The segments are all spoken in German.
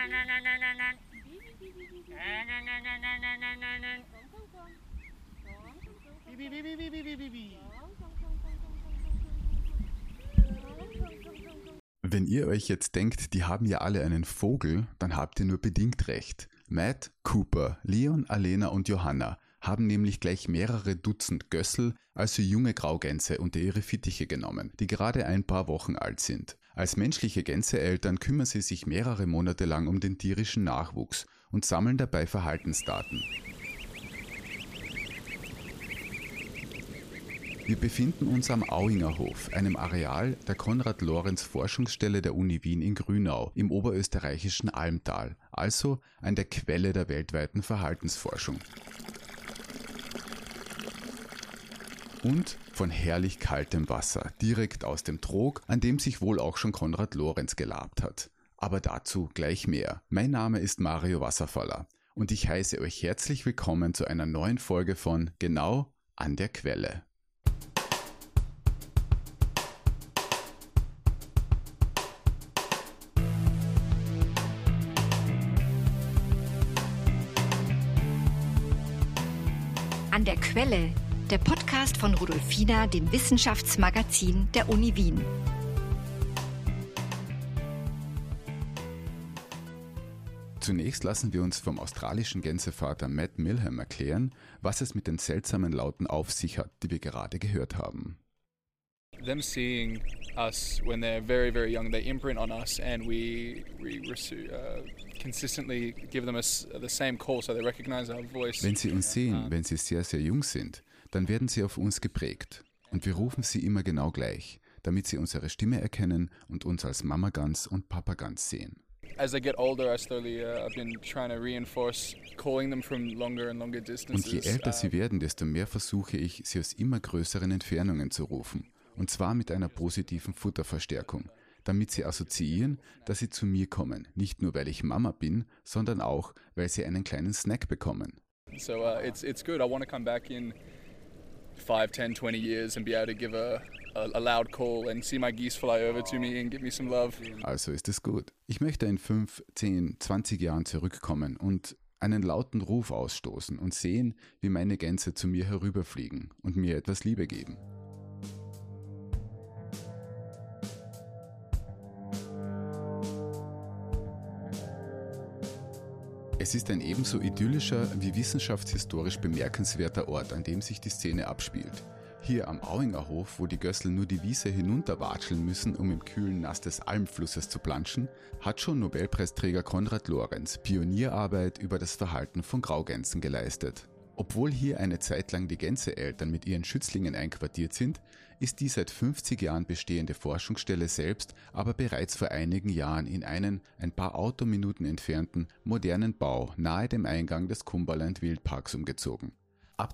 Wenn ihr euch jetzt denkt, die haben ja alle einen Vogel, dann habt ihr nur bedingt recht. Matt, Cooper, Leon, Alena und Johanna haben nämlich gleich mehrere Dutzend Gössel, also junge Graugänse, unter ihre Fittiche genommen, die gerade ein paar Wochen alt sind. Als menschliche Gänseeltern kümmern sie sich mehrere Monate lang um den tierischen Nachwuchs und sammeln dabei Verhaltensdaten. Wir befinden uns am Auinger Hof, einem Areal der Konrad-Lorenz-Forschungsstelle der Uni Wien in Grünau im oberösterreichischen Almtal, also an der Quelle der weltweiten Verhaltensforschung. Und von herrlich kaltem Wasser, direkt aus dem Trog, an dem sich wohl auch schon Konrad Lorenz gelabt hat. Aber dazu gleich mehr. Mein Name ist Mario Wasserfaller und ich heiße euch herzlich willkommen zu einer neuen Folge von Genau an der Quelle. An der Quelle, der Podcast von Rudolfina, dem Wissenschaftsmagazin der Uni Wien. Zunächst lassen wir uns vom australischen Gänsevater Matt Milham erklären, was es mit den seltsamen Lauten auf sich hat, die wir gerade gehört haben. Them seeing us when they're very, very young, they imprint on us, and we consistently give them the same call, so they recognize our voice. Wenn sie uns sehen, wenn sie sehr, sehr jung sind, dann werden sie auf uns geprägt. Und wir rufen sie immer genau gleich, damit sie unsere Stimme erkennen und uns als Mama Gans und Papa Gans sehen. As I get older, I've been trying to reinforce calling them from longer and longer distances. Und je älter sie werden, desto mehr versuche ich, sie aus immer größeren Entfernungen zu rufen. Und zwar mit einer positiven Futterverstärkung, damit sie assoziieren, dass sie zu mir kommen. Nicht nur, weil ich Mama bin, sondern auch, weil sie einen kleinen Snack bekommen. So it's good. I want to come back in 5, 10, 20 years and be able to give a loud call and see my geese fly over to me and give me some love. Also ist es gut. Ich möchte in 5, 10, 20 Jahren zurückkommen und einen lauten Ruf ausstoßen und sehen, wie meine Gänse zu mir herüberfliegen und mir etwas Liebe geben. Es ist ein ebenso idyllischer wie wissenschaftshistorisch bemerkenswerter Ort, an dem sich die Szene abspielt. Hier am Auinger Hof, wo die Gössel nur die Wiese hinunterwatscheln müssen, um im kühlen Nass des Almflusses zu planschen, hat schon Nobelpreisträger Konrad Lorenz Pionierarbeit über das Verhalten von Graugänsen geleistet. Obwohl hier eine Zeit lang die Gänseeltern mit ihren Schützlingen einquartiert sind, ist die seit 50 Jahren bestehende Forschungsstelle selbst aber bereits vor einigen Jahren in einen ein paar Autominuten entfernten modernen Bau nahe dem Eingang des Cumberland Wildparks umgezogen. Ab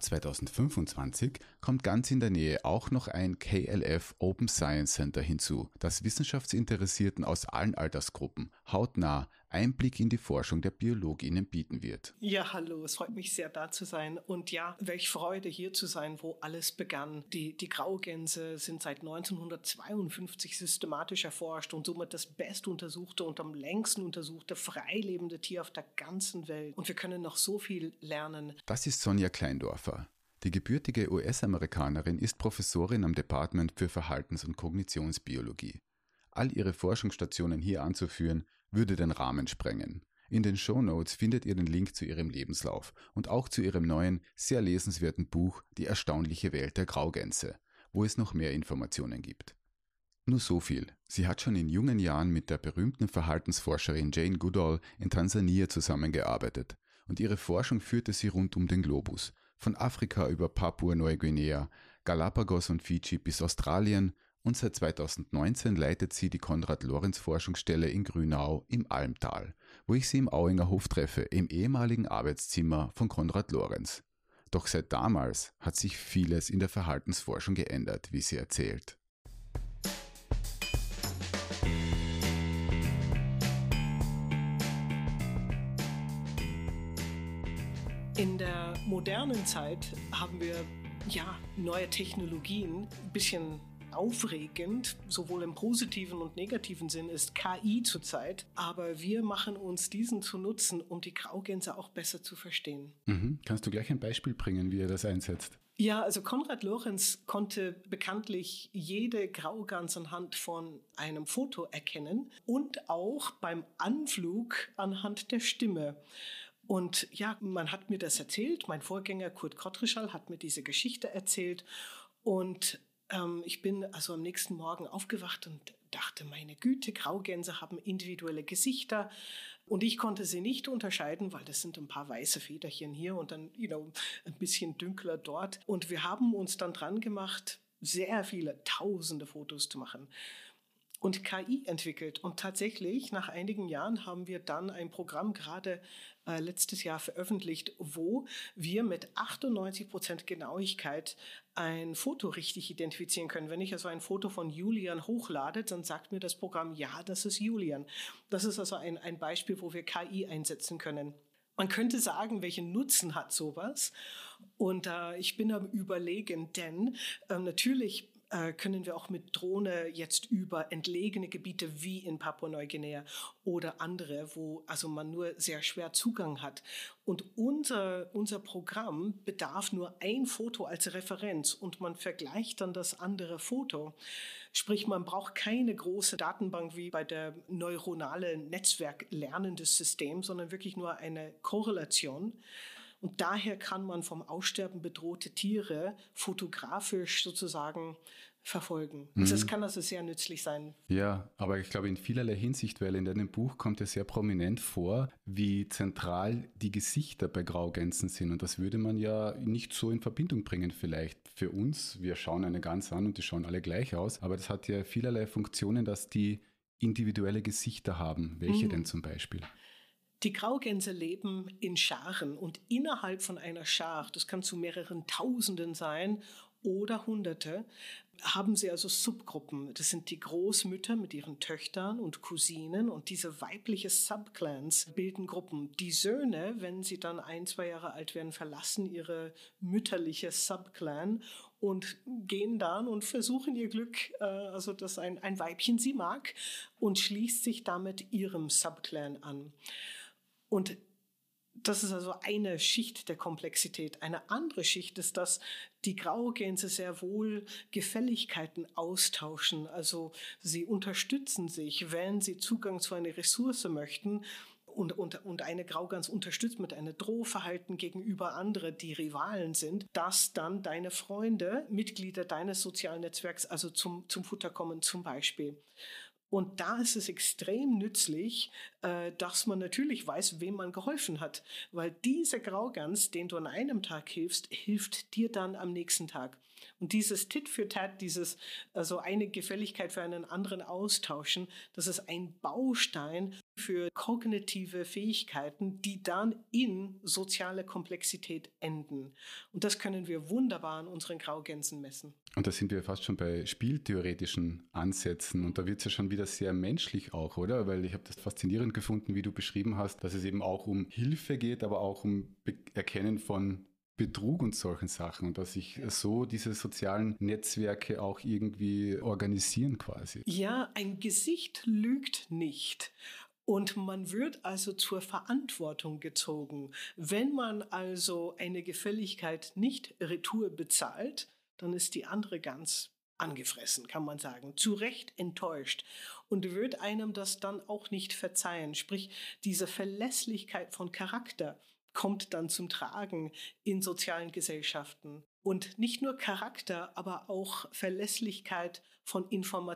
2025 kommt ganz in der Nähe auch noch ein KLF Open Science Center hinzu, das Wissenschaftsinteressierten aus allen Altersgruppen hautnah Einblick in die Forschung der BiologInnen bieten wird. Ja, hallo, es freut mich sehr, da zu sein. Und ja, welch Freude, hier zu sein, wo alles begann. Die Graugänse sind seit 1952 systematisch erforscht und somit das bestuntersuchte und am längsten untersuchte freilebende Tier auf der ganzen Welt. Und wir können noch so viel lernen. Das ist Sonja Kleindorfer. Die gebürtige US-Amerikanerin ist Professorin am Department für Verhaltens- und Kognitionsbiologie. All ihre Forschungsstationen hier anzuführen, würde den Rahmen sprengen. In den Shownotes findet ihr den Link zu ihrem Lebenslauf und auch zu ihrem neuen, sehr lesenswerten Buch Die erstaunliche Welt der Graugänse, wo es noch mehr Informationen gibt. Nur so viel. Sie hat schon in jungen Jahren mit der berühmten Verhaltensforscherin Jane Goodall in Tansania zusammengearbeitet und ihre Forschung führte sie rund um den Globus, von Afrika über Papua-Neuguinea, Galapagos und Fidschi bis Australien, und seit 2019 leitet sie die Konrad-Lorenz-Forschungsstelle in Grünau im Almtal, wo ich sie im Auinger Hof treffe, im ehemaligen Arbeitszimmer von Konrad Lorenz. Doch seit damals hat sich vieles in der Verhaltensforschung geändert, wie sie erzählt. In der modernen Zeit haben wir neue Technologien, ein bisschen aufregend, sowohl im positiven und negativen Sinn, ist KI zurzeit. Aber wir machen uns diesen zu nutzen, um die Graugänse auch besser zu verstehen. Kannst du gleich ein Beispiel bringen, wie ihr das einsetzt? Ja, also Konrad Lorenz konnte bekanntlich jede Graugans anhand von einem Foto erkennen und auch beim Anflug anhand der Stimme. Und ja, man hat mir das erzählt. Mein Vorgänger Kurt Kottryschall hat mir diese Geschichte erzählt. Und ich bin also am nächsten Morgen aufgewacht und dachte, meine Güte, Graugänse haben individuelle Gesichter. Und ich konnte sie nicht unterscheiden, weil das sind ein paar weiße Federchen hier und dann ein bisschen dünkler dort. Und wir haben uns dann dran gemacht, sehr viele, tausende Fotos zu machen. Und KI entwickelt. Und tatsächlich, nach einigen Jahren haben wir dann ein Programm gerade letztes Jahr veröffentlicht, wo wir mit 98% Genauigkeit ein Foto richtig identifizieren können. Wenn ich also ein Foto von Julian hochlade, dann sagt mir das Programm, ja, das ist Julian. Das ist also ein Beispiel, wo wir KI einsetzen können. Man könnte sagen, welchen Nutzen hat sowas? Und ich bin am Überlegen, denn natürlich können wir auch mit Drohne jetzt über entlegene Gebiete wie in Papua-Neuguinea oder andere, wo also man nur sehr schwer Zugang hat. Und unser Programm bedarf nur ein Foto als Referenz und man vergleicht dann das andere Foto. Sprich, man braucht keine große Datenbank wie bei der neuronalen Netzwerk lernendes System, sondern wirklich nur eine Korrelation. Und daher kann man vom Aussterben bedrohte Tiere fotografisch sozusagen verfolgen. Das kann also sehr nützlich sein. Ja, aber ich glaube in vielerlei Hinsicht, weil in deinem Buch kommt ja sehr prominent vor, wie zentral die Gesichter bei Graugänsen sind. Und das würde man ja nicht so in Verbindung bringen vielleicht. Für uns, wir schauen eine Gans an und die schauen alle gleich aus, aber das hat ja vielerlei Funktionen, dass die individuelle Gesichter haben. Welche denn zum Beispiel? Die Graugänse leben in Scharen und innerhalb von einer Schar, das kann zu mehreren Tausenden sein oder Hunderte, haben sie also Subgruppen. Das sind die Großmütter mit ihren Töchtern und Cousinen und diese weibliche Subclans bilden Gruppen. Die Söhne, wenn sie dann 1-2 Jahre alt werden, verlassen ihre mütterliche Subclan und gehen dann und versuchen ihr Glück, also dass ein Weibchen sie mag und schließt sich damit ihrem Subclan an. Und das ist also eine Schicht der Komplexität. Eine andere Schicht ist, dass die Graugänse sehr wohl Gefälligkeiten austauschen. Also sie unterstützen sich, wenn sie Zugang zu einer Ressource möchten. Und eine Graugans unterstützt mit einem Drohverhalten gegenüber anderen, die Rivalen sind, dass dann deine Freunde, Mitglieder deines sozialen Netzwerks, also zum Futter kommen zum Beispiel. Und da ist es extrem nützlich, dass man natürlich weiß, wem man geholfen hat. Weil diese Graugans, den du an einem Tag hilfst, hilft dir dann am nächsten Tag. Und dieses Tit für Tat, also eine Gefälligkeit für einen anderen austauschen, das ist ein Baustein für kognitive Fähigkeiten, die dann in soziale Komplexität enden. Und das können wir wunderbar an unseren Graugänsen messen. Und da sind wir fast schon bei spieltheoretischen Ansätzen und da wird es ja schon wieder sehr menschlich auch, oder? Weil ich habe das faszinierend gefunden, wie du beschrieben hast, dass es eben auch um Hilfe geht, aber auch um Erkennen von Betrug und solchen Sachen und dass sich so diese sozialen Netzwerke auch irgendwie organisieren quasi. Ja, ein Gesicht lügt nicht. Und man wird also zur Verantwortung gezogen. Wenn man also eine Gefälligkeit nicht retour bezahlt, dann ist die andere Gans angefressen, kann man sagen, zu Recht enttäuscht und wird einem das dann auch nicht verzeihen. Sprich, diese Verlässlichkeit von Charakter kommt dann zum Tragen in sozialen Gesellschaften. Und nicht nur Charakter, aber auch Verlässlichkeit von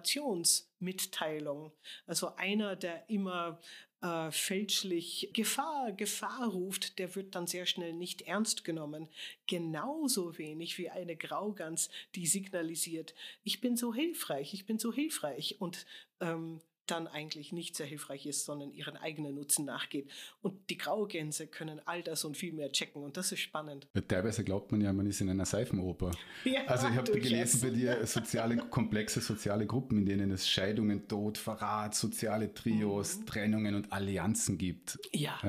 Informationsmitteilung. Also einer, der immer fälschlich Gefahr ruft, der wird dann sehr schnell nicht ernst genommen. Genauso wenig wie eine Graugans, die signalisiert, ich bin so hilfreich und dann eigentlich nicht sehr hilfreich ist, sondern ihren eigenen Nutzen nachgeht. Und die Graugänse können all das und viel mehr checken und das ist spannend. Weil teilweise glaubt man ja, man ist in einer Seifenoper. Ja, also ich habe gelesen bei dir komplexe soziale Gruppen, in denen es Scheidungen, Tod, Verrat, soziale Trios, Trennungen und Allianzen gibt. Ja.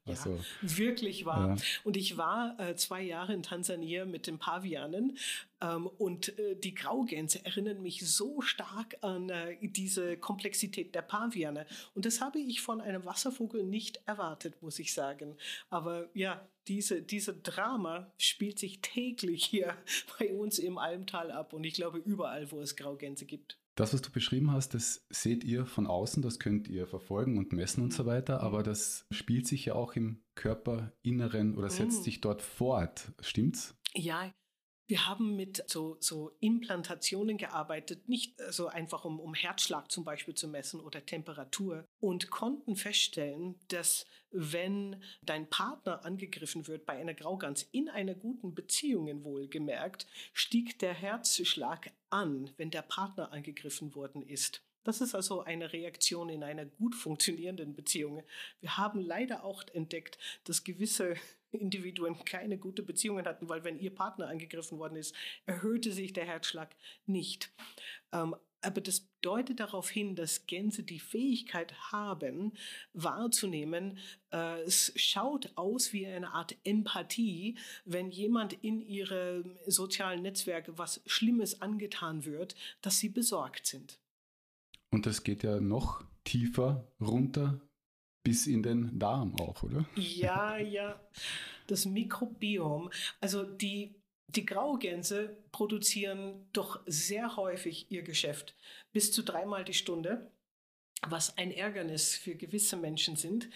Also, wirklich wahr. Ja. Und ich war 2 Jahre in Tansania mit den Pavianen und die Graugänse erinnern mich so stark an diese Komplexität der Paviane. Und das habe ich von einem Wasservogel nicht erwartet, muss ich sagen. Aber ja, diese Drama spielt sich täglich hier bei uns im Almtal ab und ich glaube überall, wo es Graugänse gibt. Das, was du beschrieben hast, das seht ihr von außen, das könnt ihr verfolgen und messen und so weiter, aber das spielt sich ja auch im Körperinneren oder setzt sich dort fort. Stimmt's? Ja, wir haben mit so Implantationen gearbeitet, nicht so einfach um Herzschlag zum Beispiel zu messen oder Temperatur und konnten feststellen, dass wenn dein Partner angegriffen wird bei einer Graugans in einer guten Beziehung wohlgemerkt, stieg der Herzschlag an, wenn der Partner angegriffen worden ist. Das ist also eine Reaktion in einer gut funktionierenden Beziehung. Wir haben leider auch entdeckt, dass gewisse Individuen keine gute Beziehungen hatten, weil wenn ihr Partner angegriffen worden ist, erhöhte sich der Herzschlag nicht. Aber das deutet darauf hin, dass Gänse die Fähigkeit haben, wahrzunehmen. Es schaut aus wie eine Art Empathie, wenn jemand in ihrem sozialen Netzwerk was Schlimmes angetan wird, dass sie besorgt sind. Und das geht ja noch tiefer runter bis in den Darm auch, oder? Ja, das Mikrobiom. Also die Graugänse produzieren doch sehr häufig ihr Geschäft, bis zu 3-mal die Stunde, was ein Ärgernis für gewisse Menschen sind.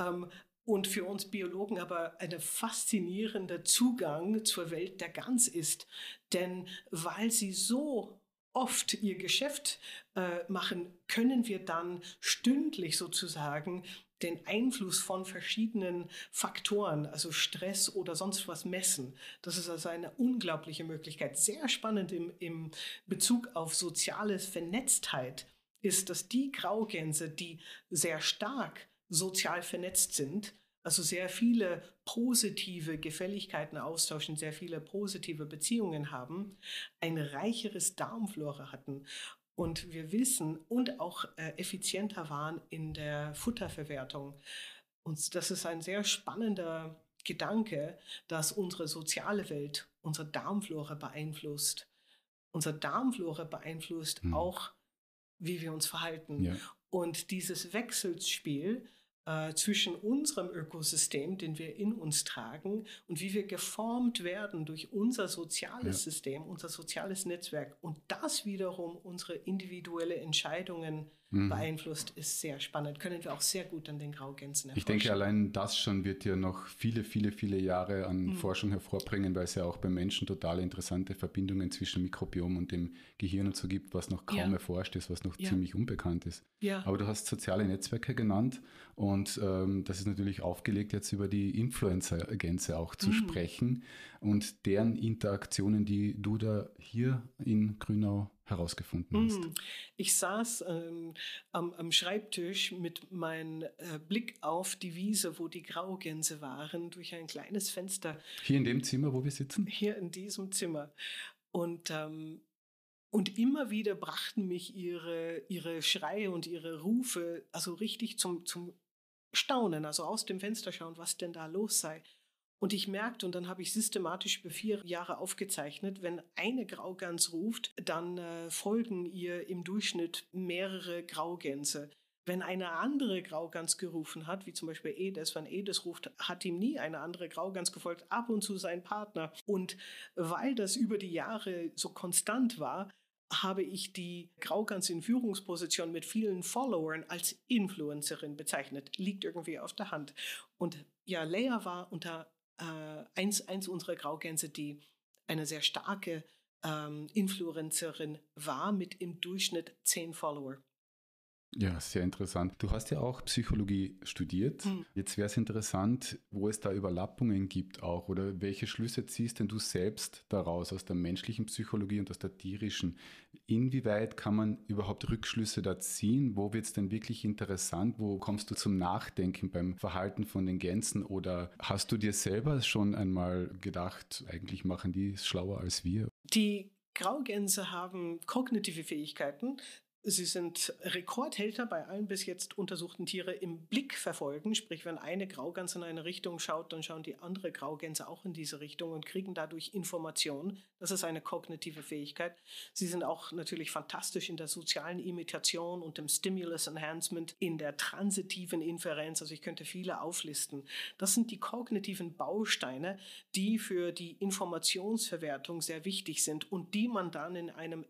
Und für uns Biologen aber ein faszinierender Zugang zur Welt der Gans ist. Denn weil sie so oft ihr Geschäft machen, können wir dann stündlich sozusagen den Einfluss von verschiedenen Faktoren, also Stress oder sonst was messen. Das ist also eine unglaubliche Möglichkeit. Sehr spannend im Bezug auf soziale Vernetztheit ist, dass die Graugänse, die sehr stark sozial vernetzt sind, also sehr viele positive Gefälligkeiten austauschen, sehr viele positive Beziehungen haben, ein reicheres Darmflora hatten. Und wir wissen und auch effizienter waren in der Futterverwertung. Und das ist ein sehr spannender Gedanke, dass unsere soziale Welt unsere Darmflora beeinflusst. Unsere Darmflora beeinflusst auch, wie wir uns verhalten. Ja. Und dieses Wechselspiel zwischen unserem Ökosystem, den wir in uns tragen, und wie wir geformt werden durch unser soziales System, unser soziales Netzwerk und das wiederum unsere individuelle Entscheidungen beeinflusst, ist sehr spannend. Können wir auch sehr gut an den Graugänsen erforschen. Ich denke, allein das schon wird ja noch viele, viele, viele Jahre an Forschung hervorbringen, weil es ja auch beim Menschen total interessante Verbindungen zwischen Mikrobiom und dem Gehirn und so gibt, was noch kaum erforscht ist, was noch ziemlich unbekannt ist. Ja. Aber du hast soziale Netzwerke genannt und das ist natürlich aufgelegt, jetzt über die Influencer-Gänse auch zu sprechen und deren Interaktionen, die du da hier in Grünau herausgefunden hast. Ich saß am Schreibtisch mit meinem Blick auf die Wiese, wo die Graugänse waren, durch ein kleines Fenster. Hier in dem Zimmer, wo wir sitzen? Hier in diesem Zimmer. Und immer wieder brachten mich ihre Schreie und ihre Rufe also richtig zum Staunen, also aus dem Fenster schauen, was denn da los sei. Und ich merkte, und dann habe ich systematisch über 4 Jahre aufgezeichnet, wenn eine Graugans ruft, dann folgen ihr im Durchschnitt mehrere Graugänse. Wenn eine andere Graugans gerufen hat, wie zum Beispiel Edes, wenn Edes ruft, hat ihm nie eine andere Graugans gefolgt, ab und zu sein Partner. Und weil das über die Jahre so konstant war, habe ich die Graugans in Führungsposition mit vielen Followern als Influencerin bezeichnet. Liegt irgendwie auf der Hand. Und ja, Leia war unter eins unserer Graugänse, die eine sehr starke Influencerin war, mit im Durchschnitt 10 Follower. Ja, sehr interessant. Du hast ja auch Psychologie studiert. Jetzt wäre es interessant, wo es da Überlappungen gibt auch oder welche Schlüsse ziehst denn du selbst daraus aus der menschlichen Psychologie und aus der tierischen? Inwieweit kann man überhaupt Rückschlüsse da ziehen? Wo wird es denn wirklich interessant? Wo kommst du zum Nachdenken beim Verhalten von den Gänsen? Oder hast du dir selber schon einmal gedacht, eigentlich machen die es schlauer als wir? Die Graugänse haben kognitive Fähigkeiten, Sie sind Rekordhalter bei allen bis jetzt untersuchten Tieren im Blick verfolgen. Sprich, wenn eine Graugans in eine Richtung schaut, dann schauen die andere Graugänse auch in diese Richtung und kriegen dadurch Informationen. Das ist eine kognitive Fähigkeit. Sie sind auch natürlich fantastisch in der sozialen Imitation und dem Stimulus Enhancement, in der transitiven Inferenz. Also ich könnte viele auflisten. Das sind die kognitiven Bausteine, die für die Informationsverwertung sehr wichtig sind und die man dann in einem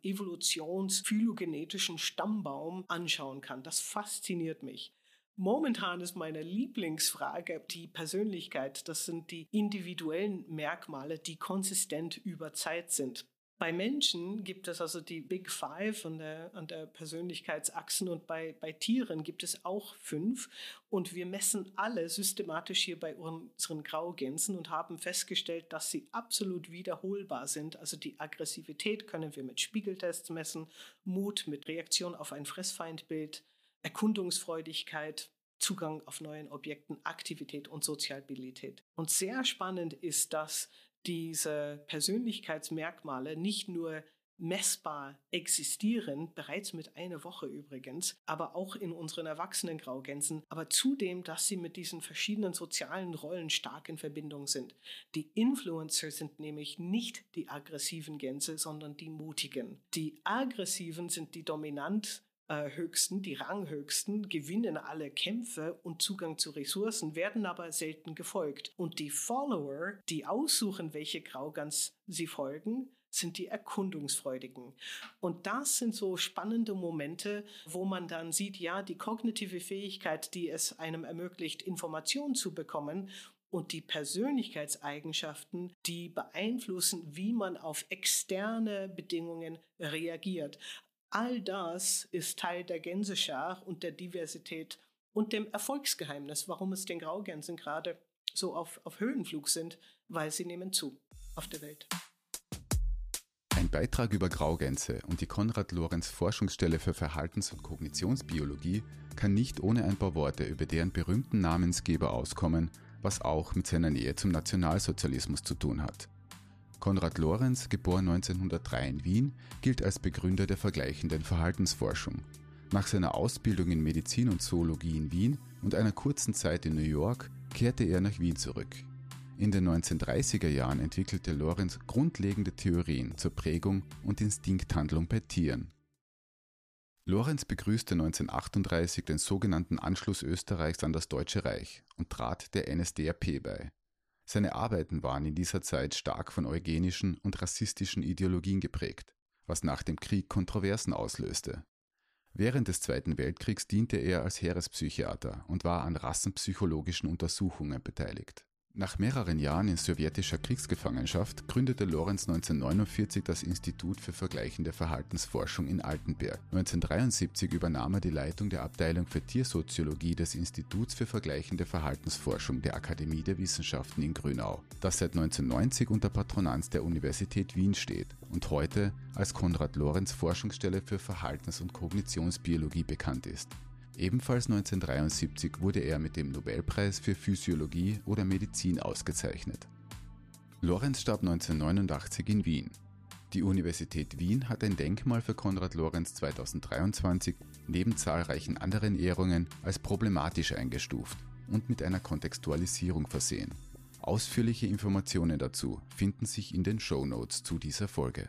evolutionsphylogenetischen Stammbaum anschauen kann. Das fasziniert mich. Momentan ist meine Lieblingsfrage die Persönlichkeit. Das sind die individuellen Merkmale, die konsistent über Zeit sind. Bei Menschen gibt es also die Big Five an der Persönlichkeitsachsen und bei Tieren gibt es auch 5. Und wir messen alle systematisch hier bei unseren Graugänsen und haben festgestellt, dass sie absolut wiederholbar sind. Also die Aggressivität können wir mit Spiegeltests messen, Mut mit Reaktion auf ein Fressfeindbild, Erkundungsfreudigkeit, Zugang auf neuen Objekten, Aktivität und Soziabilität. Und sehr spannend ist, dass diese Persönlichkeitsmerkmale nicht nur messbar existieren, bereits mit einer Woche übrigens, aber auch in unseren erwachsenen Graugänsen, aber zudem, dass sie mit diesen verschiedenen sozialen Rollen stark in Verbindung sind. Die Influencer sind nämlich nicht die aggressiven Gänse, sondern die mutigen. Die aggressiven sind die dominant Höchsten, die Ranghöchsten, gewinnen alle Kämpfe und Zugang zu Ressourcen, werden aber selten gefolgt. Und die Follower, die aussuchen, welche Graugans sie folgen, sind die Erkundungsfreudigen. Und das sind so spannende Momente, wo man dann sieht, ja, die kognitive Fähigkeit, die es einem ermöglicht, Informationen zu bekommen, und die Persönlichkeitseigenschaften, die beeinflussen, wie man auf externe Bedingungen reagiert. All das ist Teil der Gänseschar und der Diversität und dem Erfolgsgeheimnis, warum es den Graugänsen gerade so auf Höhenflug sind, weil sie nehmen zu auf der Welt. Ein Beitrag über Graugänse und die Konrad-Lorenz-Forschungsstelle für Verhaltens- und Kognitionsbiologie kann nicht ohne ein paar Worte über deren berühmten Namensgeber auskommen, was auch mit seiner Nähe zum Nationalsozialismus zu tun hat. Konrad Lorenz, geboren 1903 in Wien, gilt als Begründer der vergleichenden Verhaltensforschung. Nach seiner Ausbildung in Medizin und Zoologie in Wien und einer kurzen Zeit in New York kehrte er nach Wien zurück. In den 1930er Jahren entwickelte Lorenz grundlegende Theorien zur Prägung und Instinkthandlung bei Tieren. Lorenz begrüßte 1938 den sogenannten Anschluss Österreichs an das Deutsche Reich und trat der NSDAP bei. Seine Arbeiten waren in dieser Zeit stark von eugenischen und rassistischen Ideologien geprägt, was nach dem Krieg Kontroversen auslöste. Während des Zweiten Weltkriegs diente er als Heerespsychiater und war an rassenpsychologischen Untersuchungen beteiligt. Nach mehreren Jahren in sowjetischer Kriegsgefangenschaft gründete Lorenz 1949 das Institut für vergleichende Verhaltensforschung in Altenberg. 1973 übernahm er die Leitung der Abteilung für Tiersoziologie des Instituts für vergleichende Verhaltensforschung der Akademie der Wissenschaften in Grünau, das seit 1990 unter Patronanz der Universität Wien steht und heute als Konrad-Lorenz-Forschungsstelle für Verhaltens- und Kognitionsbiologie bekannt ist. Ebenfalls 1973 wurde er mit dem Nobelpreis für Physiologie oder Medizin ausgezeichnet. Lorenz starb 1989 in Wien. Die Universität Wien hat ein Denkmal für Konrad Lorenz 2023 neben zahlreichen anderen Ehrungen als problematisch eingestuft und mit einer Kontextualisierung versehen. Ausführliche Informationen dazu finden sich in den Shownotes zu dieser Folge.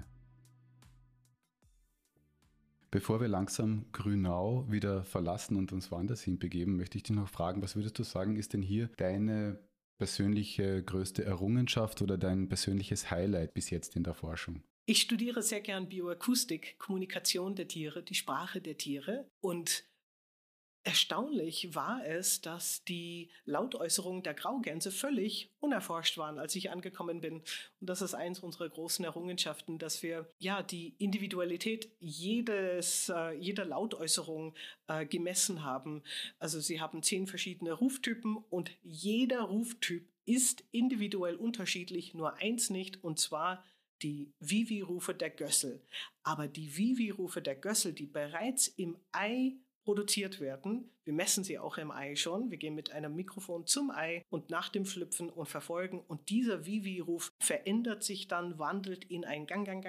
Bevor wir langsam Grünau wieder verlassen und uns woanders hinbegeben, möchte ich dich noch fragen, was würdest du sagen, ist denn hier deine persönliche größte Errungenschaft oder dein persönliches Highlight bis jetzt in der Forschung? Ich studiere sehr gern Bioakustik, Kommunikation der Tiere, die Sprache der Tiere, und erstaunlich war es, dass die Lautäußerungen der Graugänse völlig unerforscht waren, als ich angekommen bin. Und das ist eins unserer großen Errungenschaften, dass wir die Individualität jeder Lautäußerung gemessen haben. Also sie haben 10 verschiedene Ruftypen und jeder Ruftyp ist individuell unterschiedlich, nur eins nicht, und zwar die Vivi-Rufe der Gössel. Aber die Vivi-Rufe der Gössel, die bereits im Ei produziert werden. Wir messen sie auch im Ei schon. Wir gehen mit einem Mikrofon zum Ei und nach dem Schlüpfen und verfolgen. Und dieser Vivi-Ruf verändert sich dann, wandelt in einen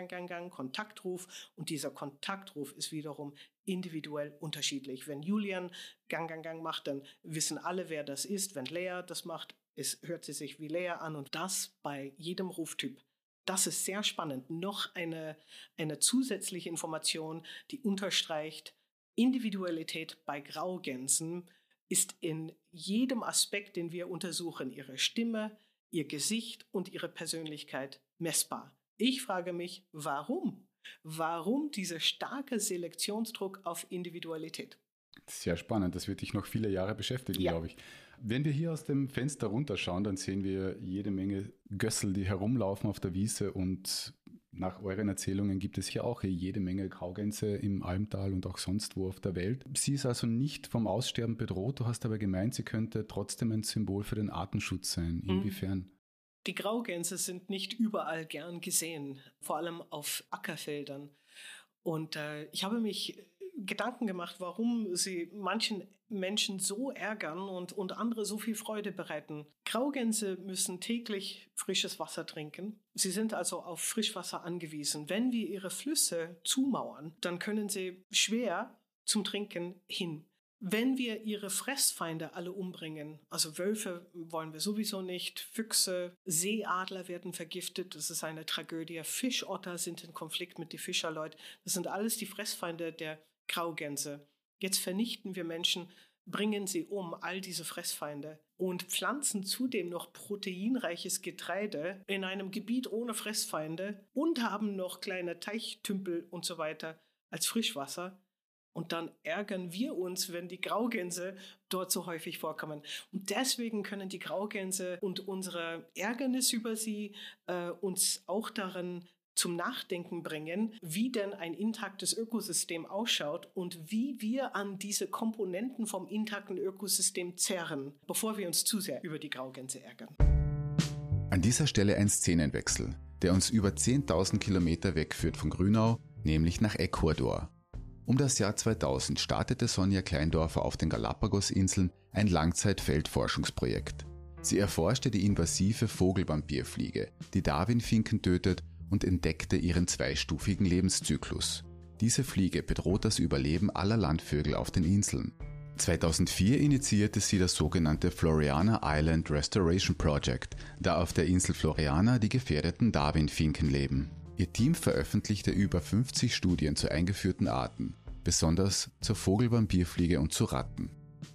Gang, Kontaktruf. Und dieser Kontaktruf ist wiederum individuell unterschiedlich. Wenn Julian Gang macht, dann wissen alle, wer das ist. Wenn Lea das macht, hört sie sich wie Lea an. Und das bei jedem Ruftyp. Das ist sehr spannend. Noch eine zusätzliche Information, die unterstreicht, Individualität bei Graugänsen ist in jedem Aspekt, den wir untersuchen, ihre Stimme, ihr Gesicht und ihre Persönlichkeit messbar. Ich frage mich, warum? Warum dieser starke Selektionsdruck auf Individualität? Sehr spannend, das wird dich noch viele Jahre beschäftigen, glaube ich. Wenn wir hier aus dem Fenster runterschauen, dann sehen wir jede Menge Gössel, die herumlaufen auf der Wiese, und nach euren Erzählungen gibt es hier auch jede Menge Graugänse im Almtal und auch sonst wo auf der Welt. Sie ist also nicht vom Aussterben bedroht, du hast aber gemeint, sie könnte trotzdem ein Symbol für den Artenschutz sein. Inwiefern? Die Graugänse sind nicht überall gern gesehen, vor allem auf Ackerfeldern. Und ich habe mich Gedanken gemacht, warum sie manchen Menschen so ärgern und andere so viel Freude bereiten. Graugänse müssen täglich frisches Wasser trinken. Sie sind also auf Frischwasser angewiesen. Wenn wir ihre Flüsse zumauern, dann können sie schwer zum Trinken hin. Wenn wir ihre Fressfeinde alle umbringen, also Wölfe wollen wir sowieso nicht, Füchse, Seeadler werden vergiftet, das ist eine Tragödie, Fischotter sind in Konflikt mit den Fischerleuten, das sind alles die Fressfeinde der Graugänse. Jetzt vernichten wir Menschen, bringen sie um, all diese Fressfeinde, und pflanzen zudem noch proteinreiches Getreide in einem Gebiet ohne Fressfeinde und haben noch kleine Teichtümpel und so weiter als Frischwasser. Und dann ärgern wir uns, wenn die Graugänse dort so häufig vorkommen. Und deswegen können die Graugänse und unsere Ärgernis über sie uns auch daran zum Nachdenken bringen, wie denn ein intaktes Ökosystem ausschaut und wie wir an diese Komponenten vom intakten Ökosystem zerren, bevor wir uns zu sehr über die Graugänse ärgern. An dieser Stelle ein Szenenwechsel, der uns über 10.000 Kilometer wegführt von Grünau, nämlich nach Ecuador. Um das Jahr 2000 startete Sonja Kleindorfer auf den Galapagos-Inseln ein Langzeitfeldforschungsprojekt. Sie erforschte die invasive Vogelvampirfliege, die Darwinfinken tötet, und entdeckte ihren zweistufigen Lebenszyklus. Diese Fliege bedroht das Überleben aller Landvögel auf den Inseln. 2004 initiierte sie das sogenannte Floriana Island Restoration Project, da auf der Insel Floriana die gefährdeten Darwinfinken leben. Ihr Team veröffentlichte über 50 Studien zu eingeführten Arten, besonders zur Vogelvampirfliege und zu Ratten.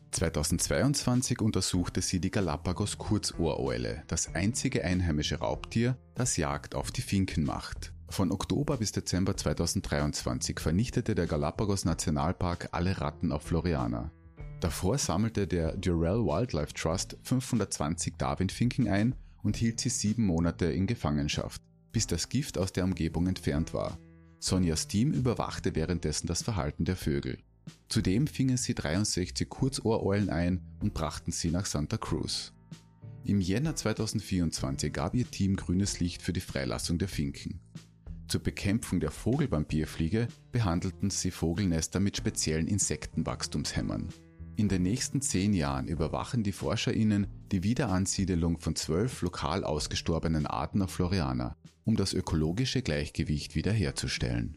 2022 untersuchte sie die Galapagos-Kurzohreule, das einzige einheimische Raubtier, das Jagd auf die Finken macht. Von Oktober bis Dezember 2023 vernichtete der Galapagos-Nationalpark alle Ratten auf Floriana. Davor sammelte der Durrell Wildlife Trust 520 Darwinfinken ein und hielt sie 7 Monate in Gefangenschaft, bis das Gift aus der Umgebung entfernt war. Sonjas Team überwachte währenddessen das Verhalten der Vögel. Zudem fingen sie 63 Kurzohreulen ein und brachten sie nach Santa Cruz. Im Jänner 2024 gab ihr Team grünes Licht für die Freilassung der Finken. Zur Bekämpfung der Vogelvampirfliege behandelten sie Vogelnester mit speziellen Insektenwachstumshemmern. In den nächsten 10 Jahren überwachen die ForscherInnen die Wiederansiedelung von 12 lokal ausgestorbenen Arten auf Floriana, um das ökologische Gleichgewicht wiederherzustellen.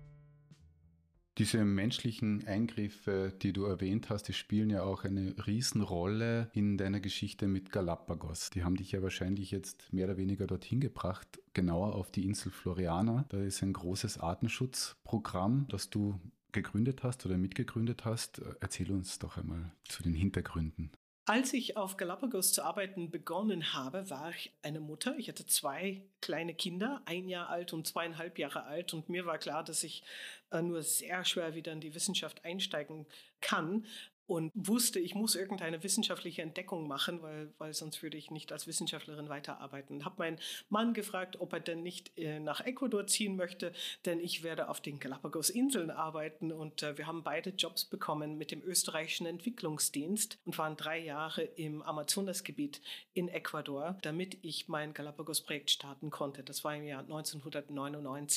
Diese menschlichen Eingriffe, die du erwähnt hast, die spielen ja auch eine Riesenrolle in deiner Geschichte mit Galapagos. Die haben dich ja wahrscheinlich jetzt mehr oder weniger dorthin gebracht, genauer auf die Insel Floriana. Da ist ein großes Artenschutzprogramm, das du gegründet hast oder mitgegründet hast. Erzähl uns doch einmal zu den Hintergründen. Als ich auf Galapagos zu arbeiten begonnen habe, war ich eine Mutter. Ich hatte 2 kleine Kinder, 1 Jahr alt und 2,5 Jahre alt. Und mir war klar, dass ich nur sehr schwer wieder in die Wissenschaft einsteigen kann. Und wusste, ich muss irgendeine wissenschaftliche Entdeckung machen, weil sonst würde ich nicht als Wissenschaftlerin weiterarbeiten. Ich habe meinen Mann gefragt, ob er denn nicht nach Ecuador ziehen möchte, denn ich werde auf den Galapagos-Inseln arbeiten. Und wir haben beide Jobs bekommen mit dem österreichischen Entwicklungsdienst und waren 3 Jahre im Amazonasgebiet in Ecuador, damit ich mein Galapagos-Projekt starten konnte. Das war im Jahr 1999.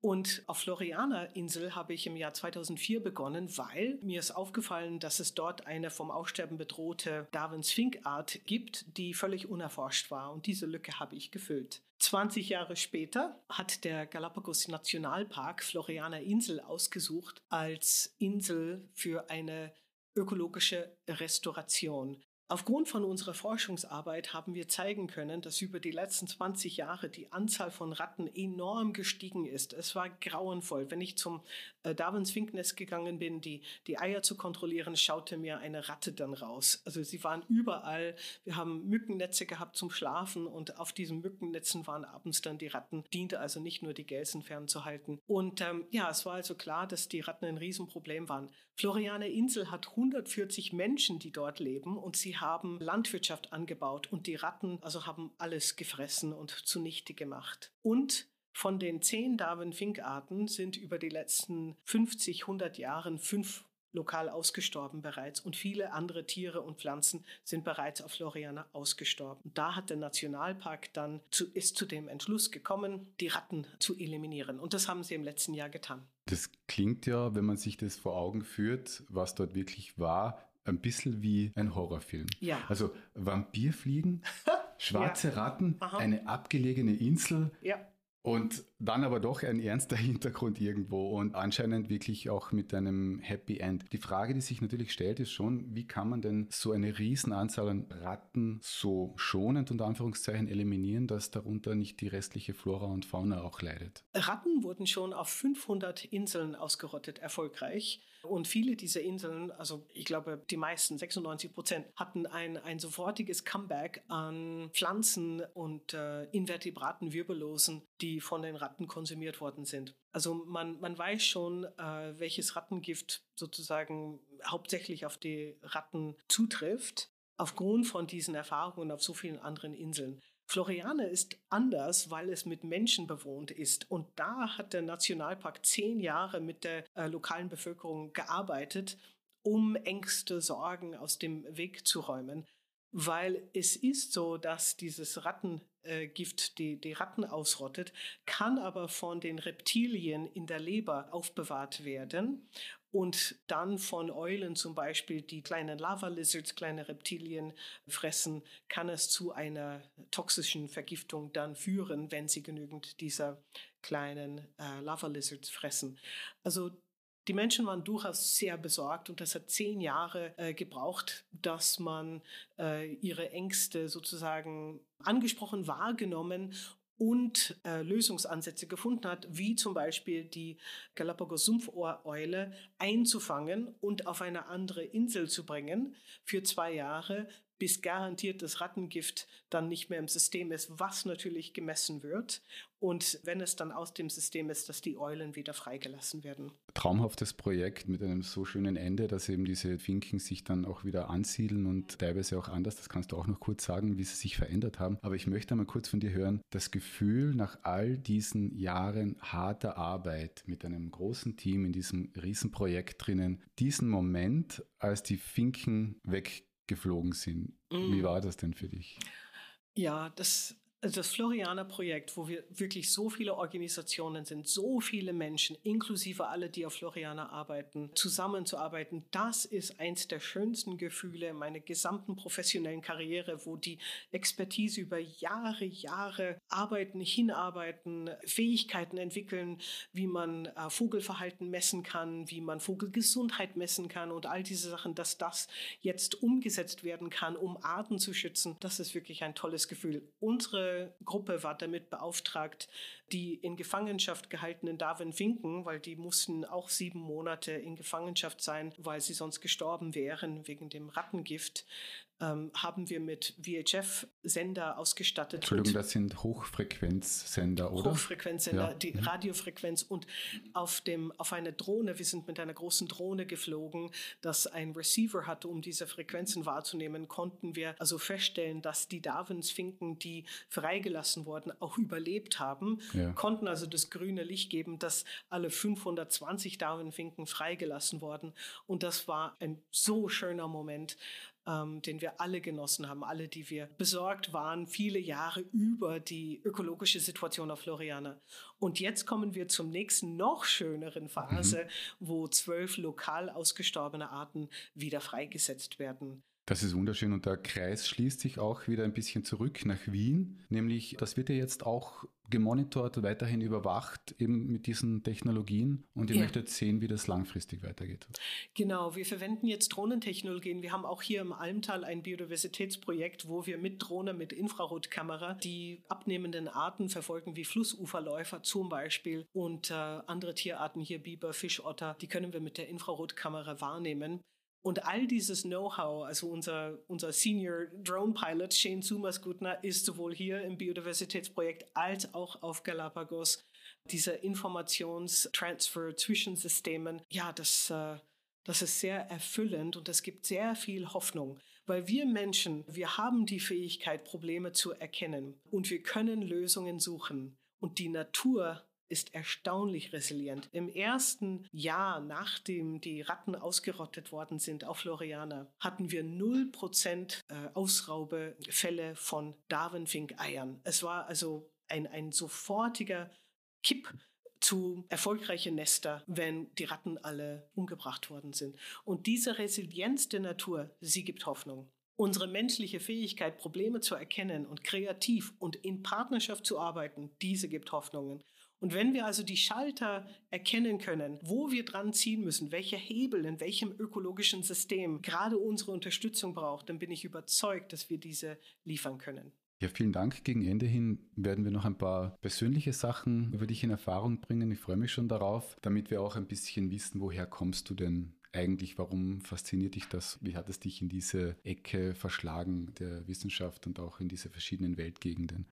Und auf Floriana-Insel habe ich im Jahr 2004 begonnen, weil mir ist aufgefallen, dass es dort eine vom Aussterben bedrohte Darwins-Fink-Art gibt, die völlig unerforscht war. Und diese Lücke habe ich gefüllt. 20 Jahre später hat der Galapagos-Nationalpark Floriana-Insel ausgesucht als Insel für eine ökologische Restauration. Aufgrund von unserer Forschungsarbeit haben wir zeigen können, dass über die letzten 20 Jahre die Anzahl von Ratten enorm gestiegen ist. Es war grauenvoll. Wenn ich zum Darwins-Finknest gegangen bin, die Eier zu kontrollieren, schaute mir eine Ratte dann raus. Also sie waren überall. Wir haben Mückennetze gehabt zum Schlafen und auf diesen Mückennetzen waren abends dann die Ratten. Diente also nicht nur die Gelsen fernzuhalten. Und es war also klar, dass die Ratten ein Riesenproblem waren. Floriana-Insel hat 140 Menschen, die dort leben, und sie haben Landwirtschaft angebaut und die Ratten haben alles gefressen und zunichte gemacht. Und von den 10 Darwin-Fink-Arten sind über die letzten 50, 100 Jahren 5 lokal ausgestorben bereits und viele andere Tiere und Pflanzen sind bereits auf Floriana ausgestorben. Da hat der Nationalpark dann ist zu dem Entschluss gekommen, die Ratten zu eliminieren. Und das haben sie im letzten Jahr getan. Das klingt ja, wenn man sich das vor Augen führt, was dort wirklich war, ein bisschen wie ein Horrorfilm. Ja. Also Vampirfliegen, schwarze Ratten, Aha. eine abgelegene Insel. Ja. Und dann aber doch ein ernster Hintergrund irgendwo und anscheinend wirklich auch mit einem Happy End. Die Frage, die sich natürlich stellt, ist schon, wie kann man denn so eine Riesenanzahl an Ratten so schonend unter Anführungszeichen eliminieren, dass darunter nicht die restliche Flora und Fauna auch leidet? Ratten wurden schon auf 500 Inseln ausgerottet, erfolgreich. Und viele dieser Inseln, also ich glaube die meisten, 96%, hatten ein sofortiges Comeback an Pflanzen und Invertebraten, Wirbellosen, die von den Ratten konsumiert worden sind. Also man weiß schon, welches Rattengift sozusagen hauptsächlich auf die Ratten zutrifft, aufgrund von diesen Erfahrungen auf so vielen anderen Inseln. Floriana ist anders, weil es mit Menschen bewohnt ist. Und da hat der Nationalpark 10 Jahre mit der lokalen Bevölkerung gearbeitet, um Ängste, Sorgen aus dem Weg zu räumen. Weil es ist so, dass dieses Rattengift die Ratten ausrottet, kann aber von den Reptilien in der Leber aufbewahrt werden und dann von Eulen zum Beispiel, die kleinen Lava-Lizards, kleine Reptilien fressen, kann es zu einer toxischen Vergiftung dann führen, wenn sie genügend dieser kleinen Lava-Lizards fressen. Also die Menschen waren durchaus sehr besorgt und das hat 10 Jahre gebraucht, dass man ihre Ängste sozusagen angesprochen, wahrgenommen und Lösungsansätze gefunden hat, wie zum Beispiel die Galapagos-Sumpfohreule einzufangen und auf eine andere Insel zu bringen für 2 Jahre, bis garantiert das Rattengift dann nicht mehr im System ist, was natürlich gemessen wird. Und wenn es dann aus dem System ist, dass die Eulen wieder freigelassen werden. Traumhaftes Projekt mit einem so schönen Ende, dass eben diese Finken sich dann auch wieder ansiedeln und teilweise auch anders. Das kannst du auch noch kurz sagen, wie sie sich verändert haben. Aber ich möchte mal kurz von dir hören, das Gefühl nach all diesen Jahren harter Arbeit mit einem großen Team in diesem Riesenprojekt drinnen, diesen Moment, als die Finken weggeflogen sind. Wie war das denn für dich? Ja, das Floriana-Projekt, wo wir wirklich so viele Organisationen sind, so viele Menschen, inklusive alle, die auf Floriana arbeiten, zusammenzuarbeiten, das ist eins der schönsten Gefühle meiner gesamten professionellen Karriere, wo die Expertise über Jahre arbeiten, hinarbeiten, Fähigkeiten entwickeln, wie man Vogelverhalten messen kann, wie man Vogelgesundheit messen kann und all diese Sachen, dass das jetzt umgesetzt werden kann, um Arten zu schützen. Das ist wirklich ein tolles Gefühl. Unsere Gruppe war damit beauftragt, die in Gefangenschaft gehaltenen Darwin-Finken, weil die mussten auch 7 Monate in Gefangenschaft sein, weil sie sonst gestorben wären wegen dem Rattengift, haben wir mit VHF-Sender ausgestattet. Entschuldigung, das sind Hochfrequenzsender, oder? Hochfrequenzsender, ja. Die Radiofrequenz und auf eine Drohne, wir sind mit einer großen Drohne geflogen, das ein Receiver hatte, um diese Frequenzen wahrzunehmen, konnten wir also feststellen, dass die Darwins-Finken, die freigelassen wurden, auch überlebt haben, konnten also das grüne Licht geben, dass alle 520 Darwin-Finken freigelassen wurden und das war ein so schöner Moment. den wir alle genossen haben, alle, die wir besorgt waren, viele Jahre über die ökologische Situation auf Floriana. Und jetzt kommen wir zum nächsten, noch schöneren Phase, wo 12 lokal ausgestorbene Arten wieder freigesetzt werden. Das ist wunderschön und der Kreis schließt sich auch wieder ein bisschen zurück nach Wien, nämlich das wird ja jetzt auch gemonitort, weiterhin überwacht, eben mit diesen Technologien und ihr möchtet sehen, wie das langfristig weitergeht. Genau, wir verwenden jetzt Drohnentechnologien. Wir haben auch hier im Almtal ein Biodiversitätsprojekt, wo wir mit Drohne, mit Infrarotkamera die abnehmenden Arten verfolgen, wie Flussuferläufer zum Beispiel und andere Tierarten, hier Biber, Fischotter, die können wir mit der Infrarotkamera wahrnehmen. Und all dieses Know-how, also unser Senior Drone Pilot Shane Sumas-Gutner ist sowohl hier im Biodiversitätsprojekt als auch auf Galapagos, dieser Informationstransfer zwischen Systemen, ja, das ist sehr erfüllend und das gibt sehr viel Hoffnung. Weil wir Menschen, wir haben die Fähigkeit, Probleme zu erkennen und wir können Lösungen suchen. Und die Natur ist erstaunlich resilient. Im ersten Jahr, nachdem die Ratten ausgerottet worden sind auf Floriana, hatten wir 0% Ausraubefälle von Darwinfink-Eiern. Es war also ein sofortiger Kipp zu erfolgreichen Nester, wenn die Ratten alle umgebracht worden sind. Und diese Resilienz der Natur, sie gibt Hoffnung. Unsere menschliche Fähigkeit, Probleme zu erkennen und kreativ und in Partnerschaft zu arbeiten, diese gibt Hoffnungen. Und wenn wir also die Schalter erkennen können, wo wir dran ziehen müssen, welcher Hebel in welchem ökologischen System gerade unsere Unterstützung braucht, dann bin ich überzeugt, dass wir diese liefern können. Ja, vielen Dank. Gegen Ende hin werden wir noch ein paar persönliche Sachen über dich in Erfahrung bringen. Ich freue mich schon darauf, damit wir auch ein bisschen wissen, woher kommst du denn eigentlich? Warum fasziniert dich das? Wie hat es dich in diese Ecke verschlagen der Wissenschaft und auch in diese verschiedenen Weltgegenden?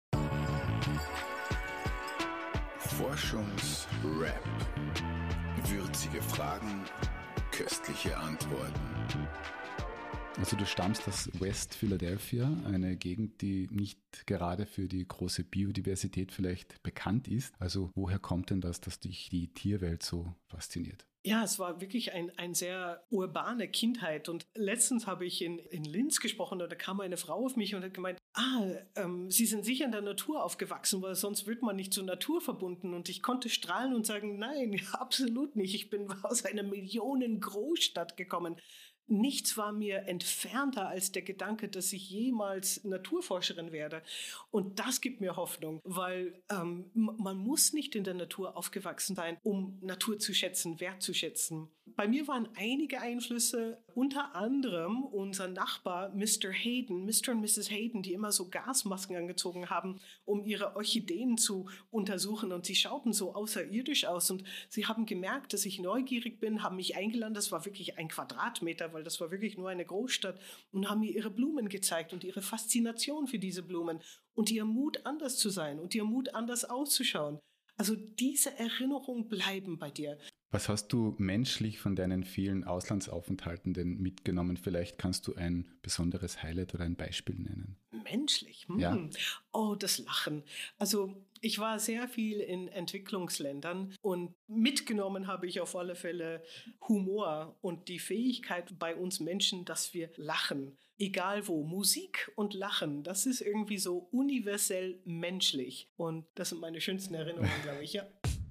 Forschungsrap. Würzige Fragen, köstliche Antworten. Also du stammst aus West Philadelphia, eine Gegend, die nicht gerade für die große Biodiversität vielleicht bekannt ist. Also woher kommt denn das, dass dich die Tierwelt so fasziniert? Ja, es war wirklich eine sehr urbane Kindheit und letztens habe ich in Linz gesprochen und da kam eine Frau auf mich und hat gemeint, Sie sind sicher in der Natur aufgewachsen, weil sonst wird man nicht zur Natur verbunden und ich konnte strahlen und sagen, nein, absolut nicht, ich bin aus einer Millionen-Großstadt gekommen. Nichts war mir entfernter als der Gedanke, dass ich jemals Naturforscherin werde. Und das gibt mir Hoffnung, weil man muss nicht in der Natur aufgewachsen sein, um Natur zu schätzen, wertzuschätzen. Bei mir waren einige Einflüsse, unter anderem unser Nachbar Mr. und Mrs. Hayden, die immer so Gasmasken angezogen haben, um ihre Orchideen zu untersuchen. Und sie schauten so außerirdisch aus. Und sie haben gemerkt, dass ich neugierig bin, haben mich eingeladen. Das war wirklich 1 Quadratmeter, weil das war wirklich nur eine Großstadt. Und haben mir ihre Blumen gezeigt und ihre Faszination für diese Blumen. Und ihr Mut, anders zu sein und ihr Mut, anders auszuschauen. Also diese Erinnerungen bleiben bei dir. Was hast du menschlich von deinen vielen Auslandsaufenthalten denn mitgenommen? Vielleicht kannst du ein besonderes Highlight oder ein Beispiel nennen. Menschlich? Ja. Oh, das Lachen. Also ich war sehr viel in Entwicklungsländern und mitgenommen habe ich auf alle Fälle Humor und die Fähigkeit bei uns Menschen, dass wir lachen. Egal wo, Musik und Lachen, das ist irgendwie so universell menschlich. Und das sind meine schönsten Erinnerungen, glaube ich, ja.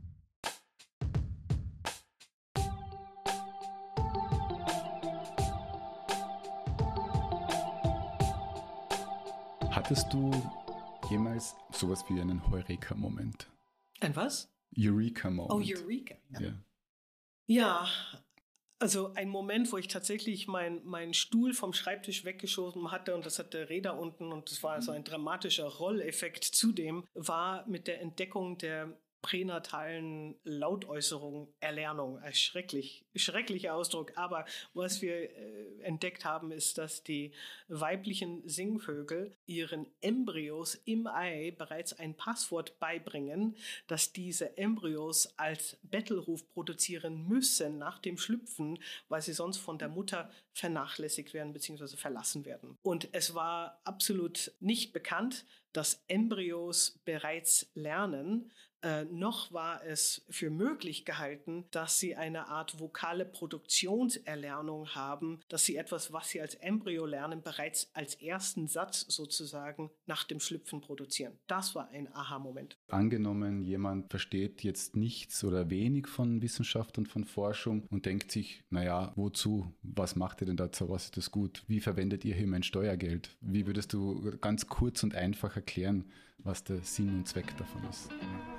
Hattest du jemals sowas wie einen Heureka-Moment? Ein was? Eureka-Moment. Oh, Eureka. Ja. Ja, also ein Moment, wo ich tatsächlich meinen Stuhl vom Schreibtisch weggeschoben hatte und das hatte Räder unten und das war also ein dramatischer Rolleffekt zudem, war mit der Entdeckung der pränatalen Lautäußerung, Erlernung. Ein schrecklicher Ausdruck. Aber was wir entdeckt haben, ist, dass die weiblichen Singvögel ihren Embryos im Ei bereits ein Passwort beibringen, dass diese Embryos als Bettelruf produzieren müssen nach dem Schlüpfen, weil sie sonst von der Mutter vernachlässigt werden bzw. verlassen werden. Und es war absolut nicht bekannt, dass Embryos bereits lernen, noch war es für möglich gehalten, dass sie eine Art vokale Produktionserlernung haben, dass sie etwas, was sie als Embryo lernen, bereits als ersten Satz sozusagen nach dem Schlüpfen produzieren. Das war ein Aha-Moment. Angenommen, jemand versteht jetzt nichts oder wenig von Wissenschaft und von Forschung und denkt sich, naja, wozu? Was macht ihr denn dazu? Was ist das gut? Wie verwendet ihr hier mein Steuergeld? Wie würdest du ganz kurz und einfach erklären, was der Sinn und Zweck davon ist?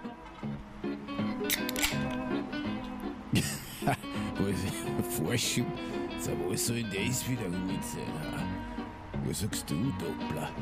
Also, Forschung, so was soll das wieder gut sein? Was sagst du, Doppler?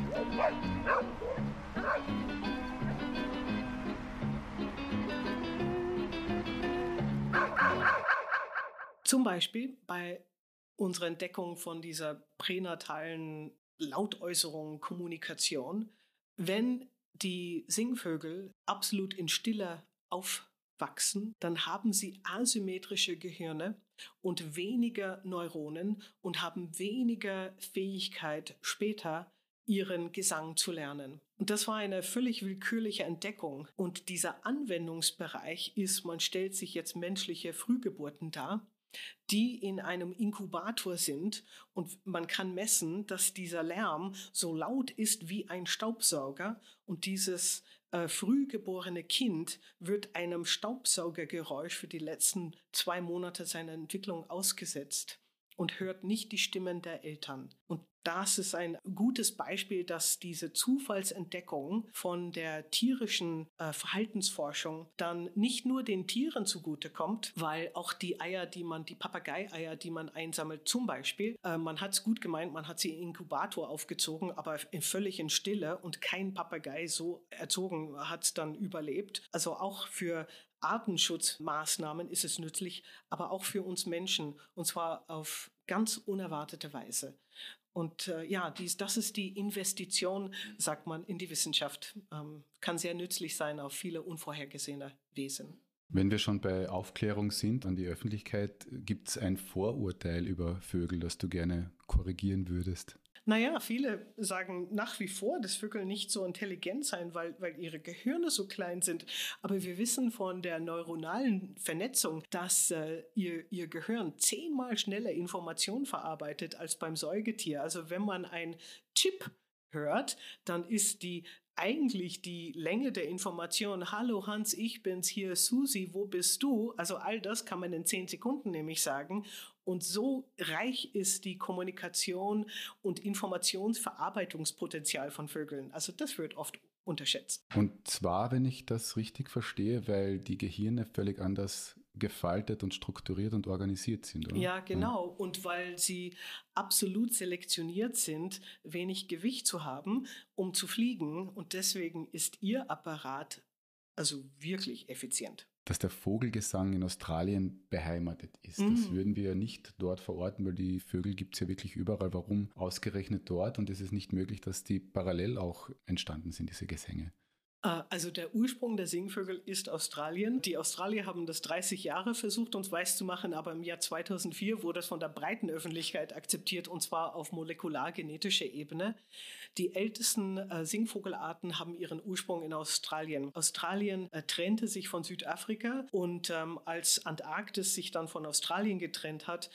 Zum Beispiel bei unserer Entdeckung von dieser pränatalen Lautäußerung, Kommunikation, wenn die Singvögel absolut in Stille aufwachsen, dann haben sie asymmetrische Gehirne und weniger Neuronen und haben weniger Fähigkeit, später ihren Gesang zu lernen. Und das war eine völlig willkürliche Entdeckung. Und dieser Anwendungsbereich ist, man stellt sich jetzt menschliche Frühgeburten dar, die in einem Inkubator sind und man kann messen, dass dieser Lärm so laut ist wie ein Staubsauger und dieses frühgeborene Kind wird einem Staubsaugergeräusch für die letzten 2 Monate seiner Entwicklung ausgesetzt und hört nicht die Stimmen der Eltern. Und das ist ein gutes Beispiel, dass diese Zufallsentdeckung von der tierischen Verhaltensforschung dann nicht nur den Tieren zugutekommt, weil auch die Papagei-Eier, die man einsammelt, zum Beispiel, man hat es gut gemeint, man hat sie im Inkubator aufgezogen, aber völlig in Stille und kein Papagei so erzogen hat es dann überlebt. Also auch für Artenschutzmaßnahmen ist es nützlich, aber auch für uns Menschen, und zwar auf ganz unerwartete Weise. Und das ist die Investition, sagt man, in die Wissenschaft. Kann sehr nützlich sein auf viele unvorhergesehene Wesen. Wenn wir schon bei Aufklärung sind an die Öffentlichkeit, gibt es ein Vorurteil über Vögel, das du gerne korrigieren würdest? Naja, viele sagen nach wie vor, dass Vögel nicht so intelligent seien, weil ihre Gehirne so klein sind. Aber wir wissen von der neuronalen Vernetzung, dass ihr Gehirn 10-mal schneller Informationen verarbeitet als beim Säugetier. Also wenn man ein Chip hört, dann ist eigentlich die Länge der Information, hallo Hans, ich bin's hier, Susi, wo bist du? Also all das kann man in 10 Sekunden nämlich sagen. Und so reich ist die Kommunikation und Informationsverarbeitungspotenzial von Vögeln. Also das wird oft unterschätzt. Und zwar, wenn ich das richtig verstehe, weil die Gehirne völlig anders gefaltet und strukturiert und organisiert sind, oder? Ja, genau. Und weil sie absolut selektioniert sind, wenig Gewicht zu haben, um zu fliegen. Und deswegen ist ihr Apparat also wirklich effizient. Dass der Vogelgesang in Australien beheimatet ist. Das würden wir ja nicht dort verorten, weil die Vögel gibt es ja wirklich überall. Warum ausgerechnet dort? Und es ist nicht möglich, dass die parallel auch entstanden sind, diese Gesänge. Also der Ursprung der Singvögel ist Australien. Die Australier haben das 30 Jahre versucht, uns weiszumachen, aber im Jahr 2004 wurde es von der breiten Öffentlichkeit akzeptiert, und zwar auf molekulargenetischer Ebene. Die ältesten Singvogelarten haben ihren Ursprung in Australien. Australien trennte sich von Südafrika und als Antarktis sich dann von Australien getrennt hat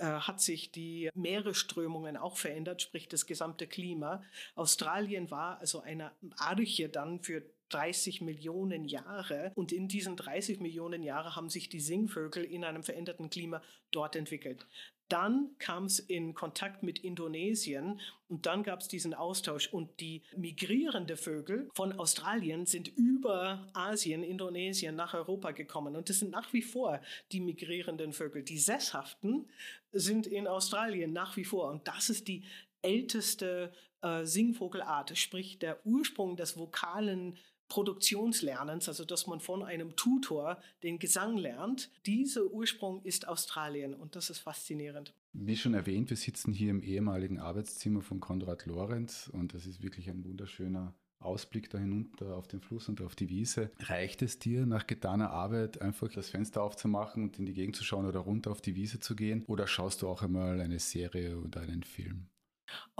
sich die Meeresströmungen auch verändert, sprich das gesamte Klima. Australien war also eine Arche dann für 30 Millionen Jahre und in diesen 30 Millionen Jahren haben sich die Singvögel in einem veränderten Klima dort entwickelt. Dann kam es in Kontakt mit Indonesien und dann gab es diesen Austausch und die migrierenden Vögel von Australien sind über Asien, Indonesien nach Europa gekommen und das sind nach wie vor die migrierenden Vögel. Die sesshaften sind in Australien nach wie vor und das ist die älteste Singvogelart, sprich der Ursprung des vokalen Produktionslernens, also dass man von einem Tutor den Gesang lernt. Dieser Ursprung ist Australien und das ist faszinierend. Wie schon erwähnt, wir sitzen hier im ehemaligen Arbeitszimmer von Konrad Lorenz und das ist wirklich ein wunderschöner Ausblick da hinunter auf den Fluss und auf die Wiese. Reicht es dir nach getaner Arbeit einfach das Fenster aufzumachen und in die Gegend zu schauen oder runter auf die Wiese zu gehen oder schaust du auch einmal eine Serie oder einen Film?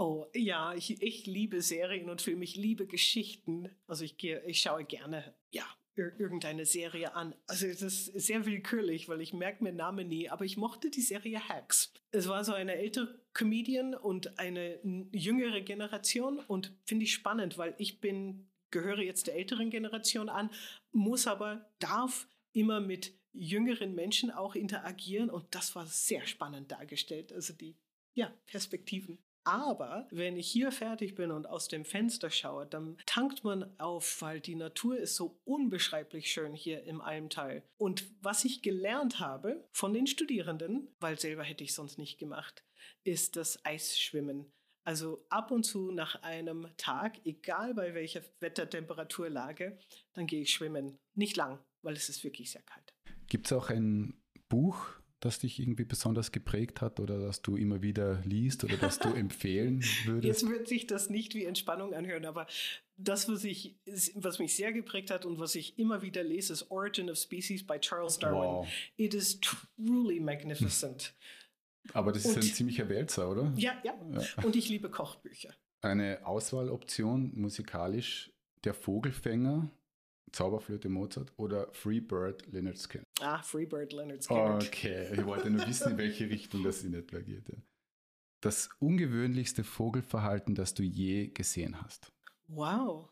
Oh ja, ich liebe Serien und Filme, ich liebe Geschichten. Also ich schaue gerne, irgendeine Serie an. Also es ist sehr willkürlich, weil ich merke mir Namen nie, aber ich mochte die Serie Hacks. Es war so eine ältere Comedian und eine jüngere Generation und finde ich spannend, weil gehöre jetzt der älteren Generation an, darf immer mit jüngeren Menschen auch interagieren und das war sehr spannend dargestellt. Also die Perspektiven. Aber wenn ich hier fertig bin und aus dem Fenster schaue, dann tankt man auf, weil die Natur ist so unbeschreiblich schön hier im Almtal. Und was ich gelernt habe von den Studierenden, weil selber hätte ich sonst nicht gemacht, ist das Eisschwimmen. Also ab und zu nach einem Tag, egal bei welcher Wettertemperaturlage, dann gehe ich schwimmen. Nicht lang, weil es ist wirklich sehr kalt. Gibt es auch ein Buch, das dich irgendwie besonders geprägt hat oder das du immer wieder liest oder das du empfehlen würdest? Jetzt wird sich das nicht wie Entspannung anhören, aber das, was mich sehr geprägt hat und was ich immer wieder lese, ist Origin of Species by Charles Darwin. Wow. It is truly magnificent. Aber das ist ein ziemlicher Wälzer, oder? Ja. Und ich liebe Kochbücher. Eine Auswahloption musikalisch: Der Vogelfänger, Zauberflöte Mozart oder Freebird Lynyrd Skynyrd? Freebird Lynyrd Skynyrd. Okay, ich wollte nur wissen, in welche Richtung das in etwa geht. Ja. Das ungewöhnlichste Vogelverhalten, das du je gesehen hast? Wow.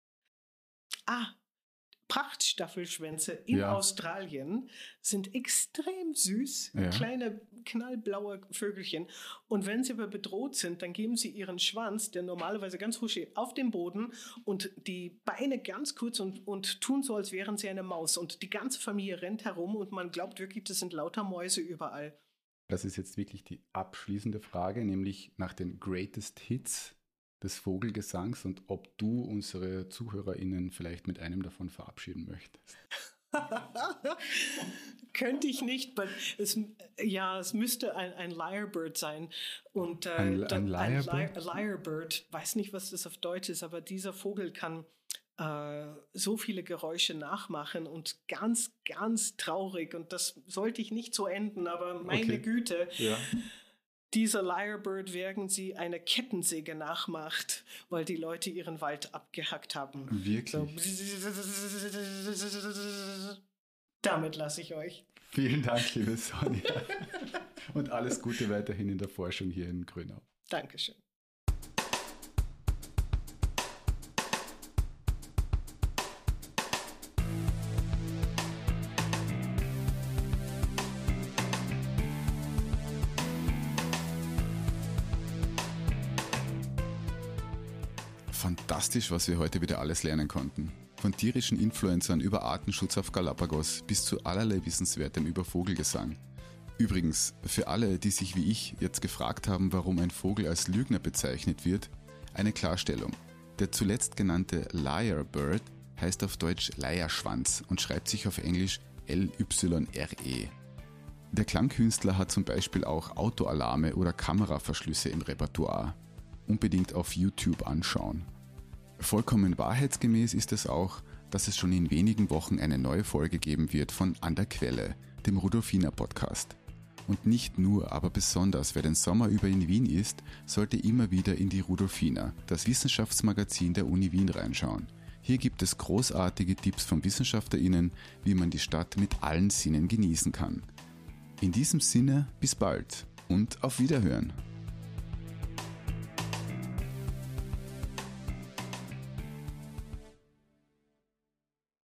Prachtstaffelschwänze in Australien sind extrem süß, kleine knallblaue Vögelchen. Und wenn sie aber bedroht sind, dann geben sie ihren Schwanz, der normalerweise ganz husch ist, auf den Boden und die Beine ganz kurz und tun so, als wären sie eine Maus. Und die ganze Familie rennt herum und man glaubt wirklich, das sind lauter Mäuse überall. Das ist jetzt wirklich die abschließende Frage, nämlich nach den Greatest Hits des Vogelgesangs und ob du unsere ZuhörerInnen vielleicht mit einem davon verabschieden möchtest. Könnte ich nicht, weil es müsste ein Lyrebird sein. Und ein Lyrebird? Lyrebird, weiß nicht, was das auf Deutsch ist, aber dieser Vogel kann so viele Geräusche nachmachen und ganz, ganz traurig. Und das sollte ich nicht so enden, aber meine Güte. Ja. Dieser Lyrebird, während sie eine Kettensäge nachmacht, weil die Leute ihren Wald abgehackt haben. Wirklich? So. Damit lasse ich euch. Vielen Dank, liebe Sonja. Und alles Gute weiterhin in der Forschung hier in Grünau. Dankeschön. Fantastisch, was wir heute wieder alles lernen konnten. Von tierischen Influencern über Artenschutz auf Galapagos bis zu allerlei Wissenswertem über Vogelgesang. Übrigens, für alle, die sich wie ich jetzt gefragt haben, warum ein Vogel als Lügner bezeichnet wird, eine Klarstellung. Der zuletzt genannte Lyrebird heißt auf Deutsch Leierschwanz und schreibt sich auf Englisch Lyre. Der Klangkünstler hat zum Beispiel auch Autoalarme oder Kameraverschlüsse im Repertoire. Unbedingt auf YouTube anschauen. Vollkommen wahrheitsgemäß ist es auch, dass es schon in wenigen Wochen eine neue Folge geben wird von An der Quelle, dem Rudolfiner Podcast. Und nicht nur, aber besonders, wer den Sommer über in Wien ist, sollte immer wieder in die Rudolfiner, das Wissenschaftsmagazin der Uni Wien, reinschauen. Hier gibt es großartige Tipps von WissenschaftlerInnen, wie man die Stadt mit allen Sinnen genießen kann. In diesem Sinne, bis bald und auf Wiederhören!